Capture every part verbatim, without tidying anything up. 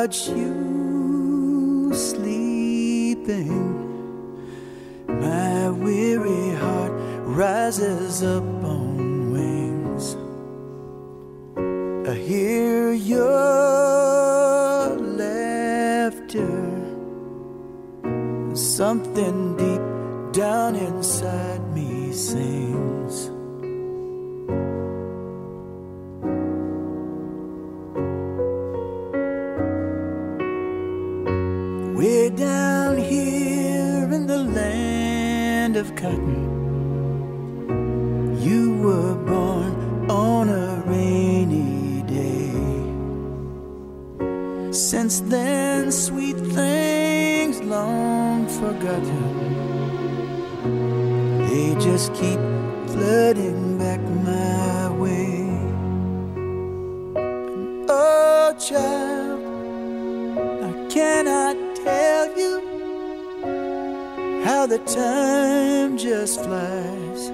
watch you sleeping, my weary heart rises up on wings. I hear your laughter, something deep down inside me sings. Way down here in the land of cotton, you were born on a rainy day. Since then, sweet things long forgotten, they just keep flooding back my way. Oh, child, I cannot tell you how the time just flies,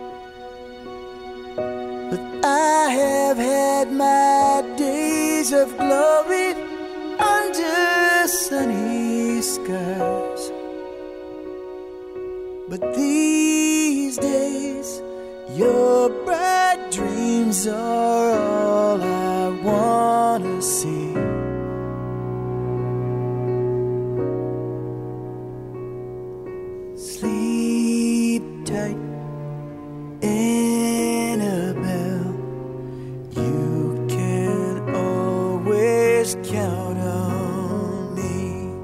but I have had my days of glory under sunny skies. But these days, your bright dreams are all I wanna see. Sleep tight, Annabelle. You can always count on me.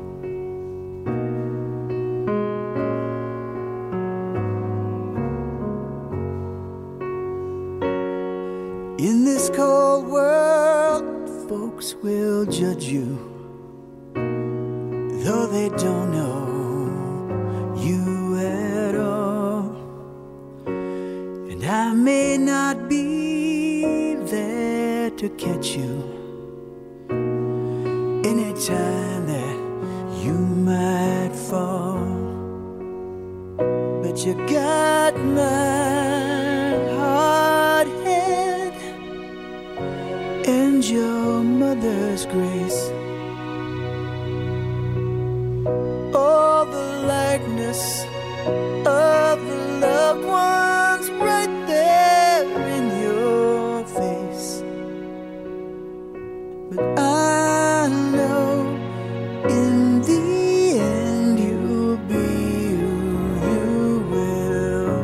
In this cold world, folks will judge you, though they don't know you at all. And I may not be there to catch you anytime that you might fall, but you got my hard head and your mother's grace. All the likeness of the loved ones right there in your face. But I know in the end you'll be who you will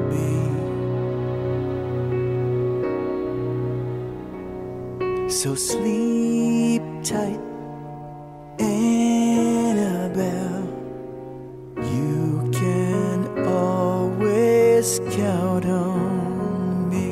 be. So sleep tight, Annabelle. You can always count on me.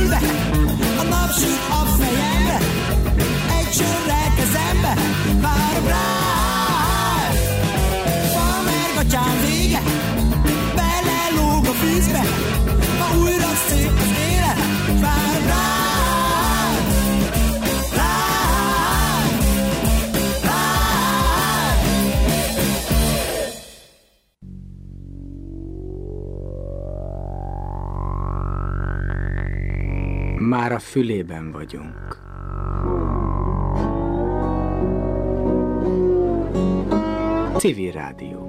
szíve, a napsüt a fejemre, egy sörrel kezembe, várom rád. Falmergatyám vége, belelóg a vízbe, ma újra szép az élet, várom rád, rád, rád. Már a fülében vagyunk. Civil Rádió.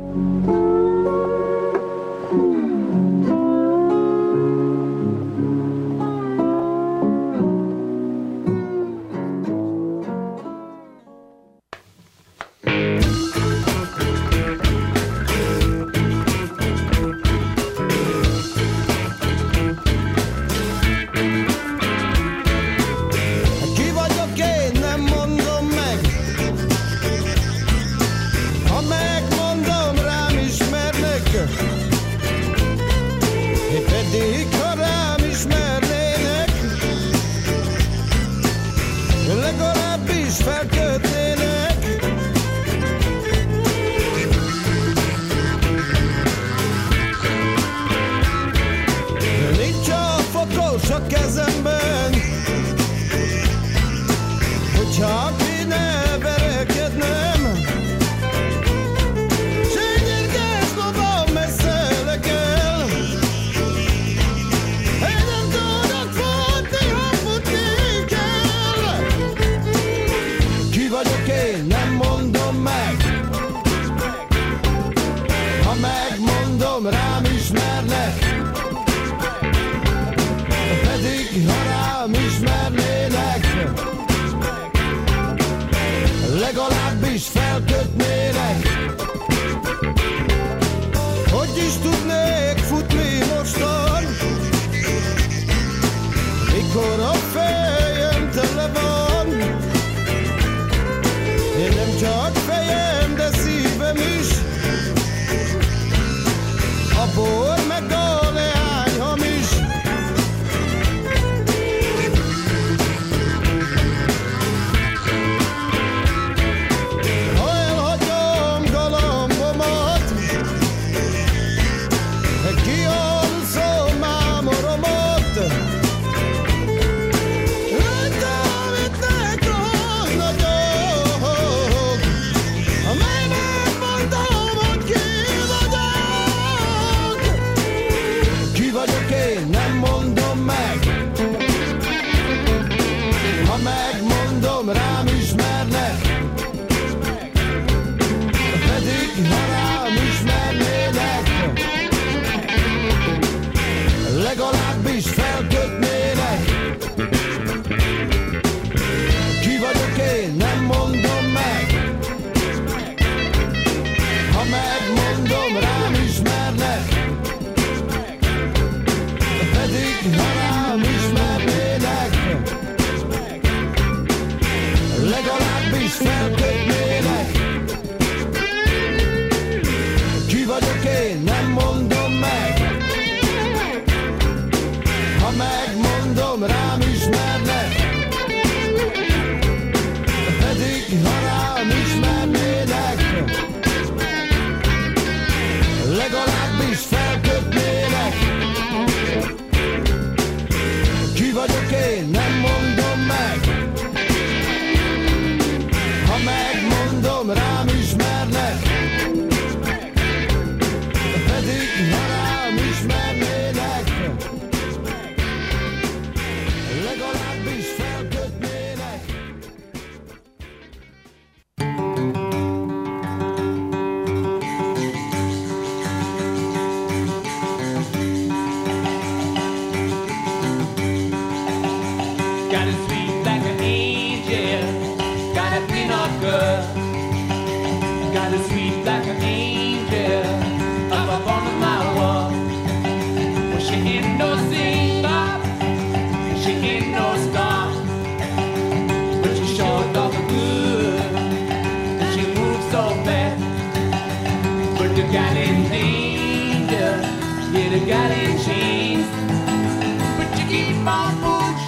got in danger, yeah, they got in chains, but you keep on moving.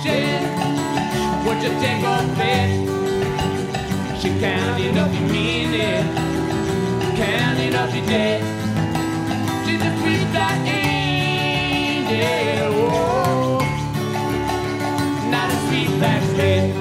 counting up your meaning, counting up your debt. She's a sweet black angel, oh, not a sweet black sled.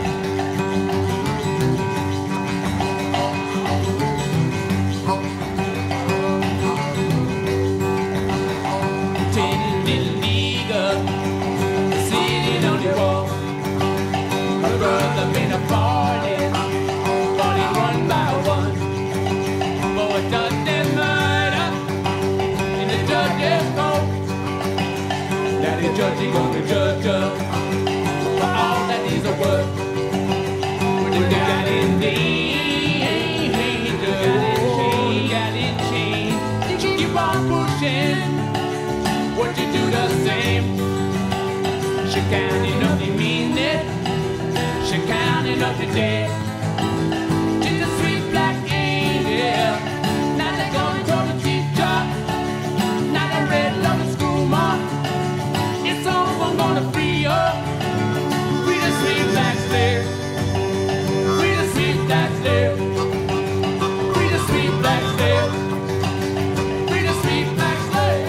Ten little eagles sitting on the wall. Her brother made a falling, falling one by one. For a dozen murder in the judge's court. Now the judge ain't gonna judge her for all that is a word. When you got in the angel, got in chain, keep on pushing. What you do the same? She counting up the meaning, she counting up the dead. She's a sweet black angel, not a gun told teacher, not a red loving school mom. It's over, I'm gonna free her. Free the sweet black slave, free the sweet black slave, free the sweet black slave, free the sweet black slave.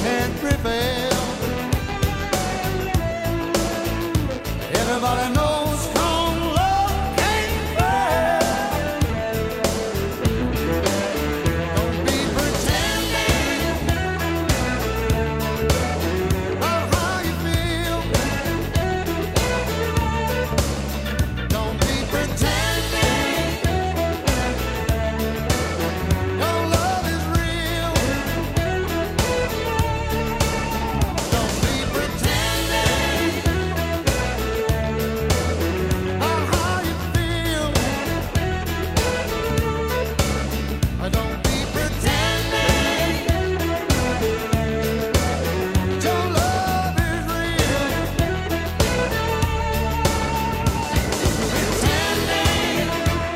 can't prevail. Everybody knows strong love can't fail. Don't be pretending about how you feel. Don't be pretending your love is real. Don't be pretending about how you feel. Don't be pretending your love is real. Pretending,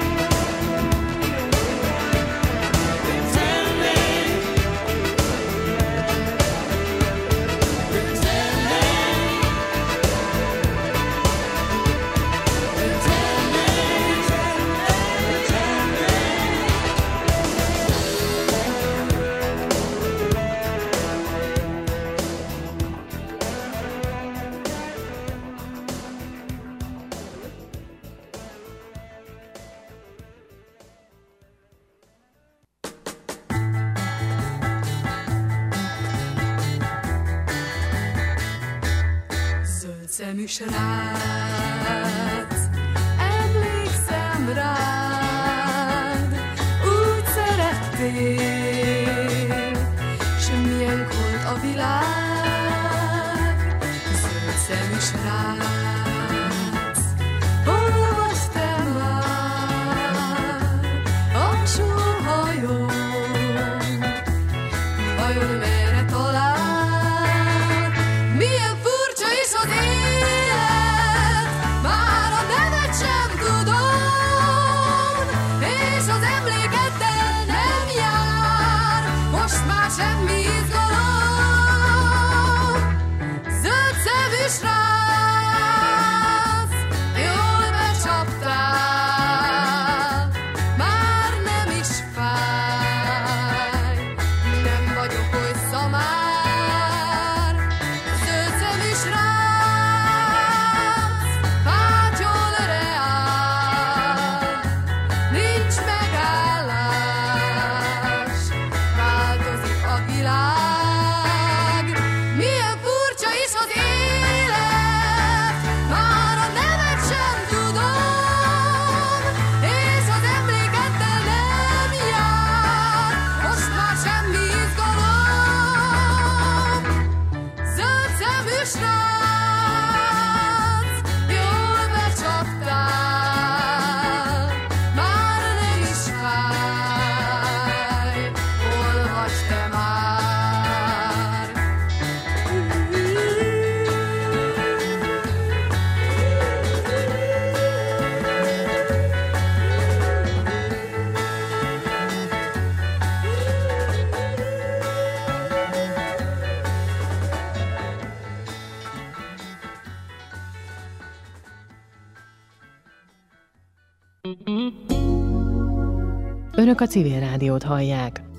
Zöld szemű srác, emlékszem rád, úgy szerettél, s milyen volt a világ. Zöld szemű srác, hol vagy te már, a sóhajón, vajon merre talál? Milyen furcsa is az élet, már a nevet sem tudom, és az emlékeddel nem jár, most már semmi izgalom. Zöld szemű srác, jól becsaptál, már nem is fáj, nem vagyok oly szamár. Zöld szemű srác, vágyol reál, nincs megállás, változik a világ. Milyen furcsa is az élet, már a nevet sem tudom, és az emlékeddel nem jár, most már semmi izgalom. Zöld szemű srác, jól becsaptál, már nem is fáj, hol vagy te már? Önök a Civil Rádiót hallják.